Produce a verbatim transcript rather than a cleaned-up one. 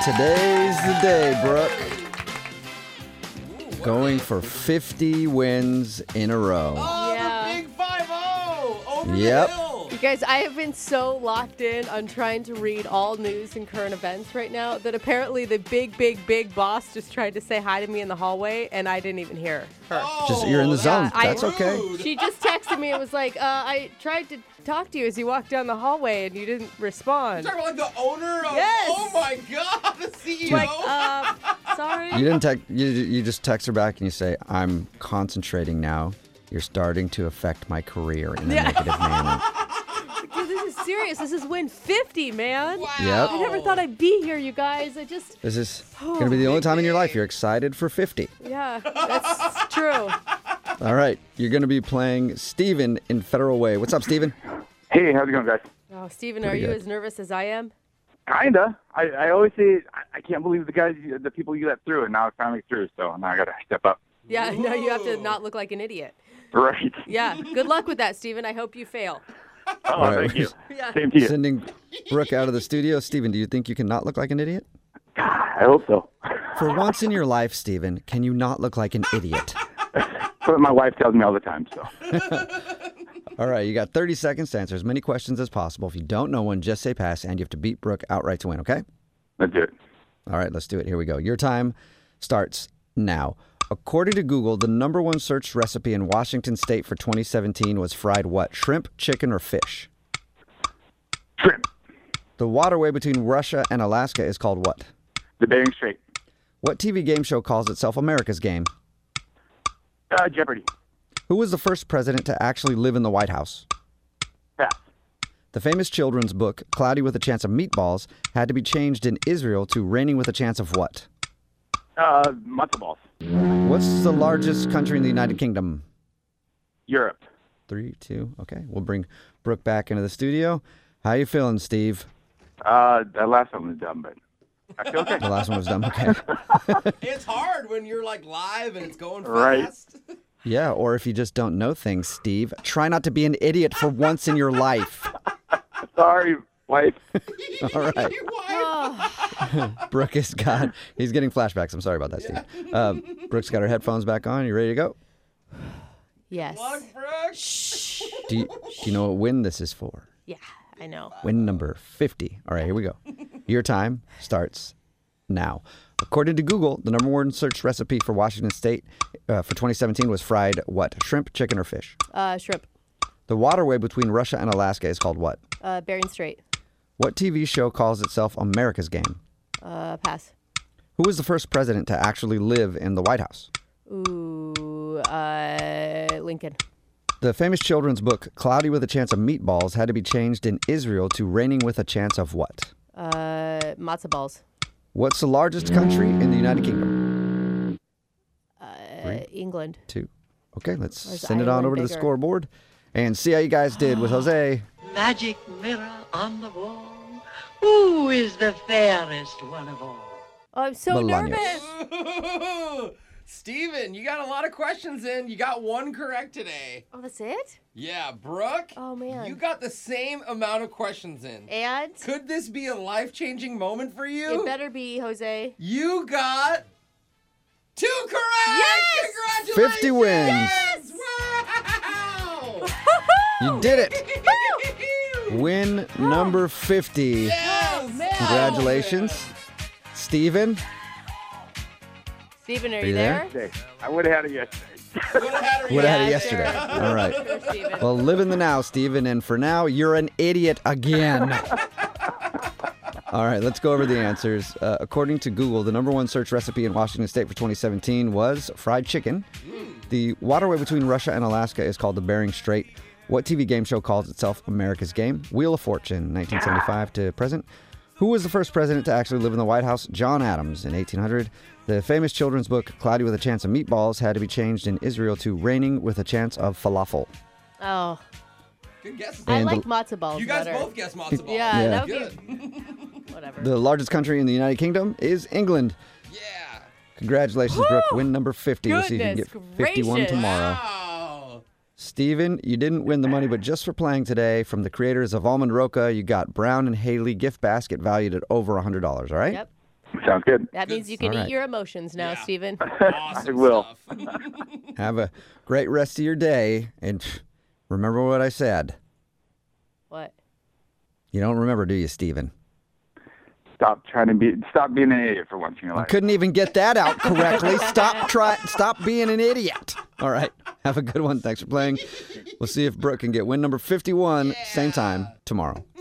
Today's the day, Brooke. Going for fifty wins in a row. Oh, Yeah. the big five oh over Yep. the hill. You guys, I have been so locked in on trying to read all news and current events right now that apparently the big, big, big boss just tried to say hi to me in the hallway, and I didn't even hear her. Oh, Just you're in the zone. I- That's okay. rude. She just texted me and was like, uh, I tried to talk to you as you walked down the hallway, and you didn't respond. Talking about like the owner of. Yes. Oh my God, the C E O. Like, uh, sorry. You didn't text. You, you just text her back and you say, "I'm concentrating now. You're starting to affect my career in a Yeah. negative manner." Dude, this is serious. This is win fifty, man. Wow. Yep. I never thought I'd be here, you guys. I just, This is going to be the only time in your life you're excited for fifty. yeah, that's true. All right, you're going to be playing Steven in Federal Way. What's up, Steven? Hey, how's it going, guys? Oh, Steven, are Pretty you good. as nervous as I am? Kinda. I, I always say I, I can't believe the guys, the people you let through, and now it's finally through. So now I gotta step up. Yeah, no, you have to not look like an idiot. Right. Yeah, good luck with that, Steven. I hope you fail. Oh, All right. thank you. Yeah. Same to you. Sending Brooke out of the studio. Steven, do you think you can not look like an idiot? I hope so. For once in your life, Steven, can you not look like an idiot? That's what my wife tells me all the time. So All right, you got thirty seconds to answer as many questions as possible. If you don't know one, just say pass, and you have to beat Brooke outright to win, okay? let's do it. All right, let's do it. Here we go. Your time starts now. According to Google, the number one searched recipe in Washington State for twenty seventeen was fried what? Shrimp, chicken, or fish? Shrimp. The waterway between Russia and Alaska is called what? The Bering Strait. What T V game show calls itself America's Game? Uh, Jeopardy. Who was the first president to actually live in the White House? Pass. The famous children's book, Cloudy with a Chance of Meatballs, had to be changed in Israel to Raining with a Chance of what? Uh, matzo balls. What's the largest country in the United Kingdom? Europe. Three, two, okay. We'll bring Brooke back into the studio. How you feeling, Steve? Uh, that last one was dumb, but I feel okay. The last one was dumb. Okay. It's hard when you're like live and it's going Right. fast. Yeah, or if you just don't know things, Steve, try not to be an idiot for once in your life. Sorry, wife. All right. Oh, Brooke has got, he's getting flashbacks. I'm sorry about that, Steve. Uh, Brooke's got her headphones back on. You ready to go? yes. Luck, Brooke. Shh. Do you, do you know what win this is for? Yeah, I know. Win number fifty. All right, here we go. Your time starts now. According to Google, the number one search recipe for Washington State uh, for twenty seventeen was fried what? Shrimp, chicken, or fish? Uh, shrimp. The waterway between Russia and Alaska is called what? Uh, Bering Strait. What T V show calls itself America's Game? Uh, pass. Who was the first president to actually live in the White House? Ooh, uh, Lincoln. The famous children's book, Cloudy with a Chance of Meatballs, had to be changed in Israel to Raining with a Chance of what? Uh, matzo balls. What's the largest country in the United Kingdom? Uh, England. Two. Okay, let's Or is send it on Ireland over to the bigger? scoreboard and see how you guys did with Jose. Magic mirror on the wall. Who is the fairest one of all? Oh, I'm so Bolaños. nervous. Steven, you got a lot of questions in. You got one correct today. Oh, that's it? Yeah, Brooke. Oh, man. You got the same amount of questions in. And Could this be a life-changing moment for you? it better be, Jose. You got two correct. Yes! Congratulations! fifty wins. Yes! Wow! You did it. Win number fifty. Yes! man. Congratulations. Steven, Steven, are, Are you you there? there? Hey, I would have had it yesterday. Would have had her would have had it Yeah, yesterday. sure. All right. Sure, Steven. Well, live in the now, Steven, and for now, you're an idiot again. All right, let's go over the answers. Uh, according to Google, the number one search recipe in Washington State for twenty seventeen was fried chicken. The waterway between Russia and Alaska is called the Bering Strait. What T V game show calls itself America's Game? Wheel of Fortune, nineteen seventy-five to present. Who was the first president to actually live in the White House? John Adams in eighteen hundred. The famous children's book, Cloudy with a Chance of Meatballs, had to be changed in Israel to Raining with a Chance of Falafel. Oh, Good guess. I And like the- matzo balls You guys better. both guessed matzo balls. Yeah, Yeah. that Good. would be whatever. The largest country in the United Kingdom is England. Yeah. Congratulations, Brooke. Win number fifty. We'll see if you can get Goodness fifty-one gracious. tomorrow. Wow. Steven, you didn't win the money, but just for playing today, from the creators of Almond Roca, you got Brown and Haley gift basket valued at over one hundred dollars, all right? Yep. Sounds good. That means you can All eat right. your emotions now, Yeah. Steven. Awesome I will. stuff. Have a great rest of your day. And pff, remember what I said. What? You don't remember, do you, Steven? Stop trying to be. Stop being an idiot for once in your You life. couldn't even get that out correctly. Stop try. Stop being an idiot. All right. Have a good one. Thanks for playing. We'll see if Brooke can get win number fifty-one, same time tomorrow.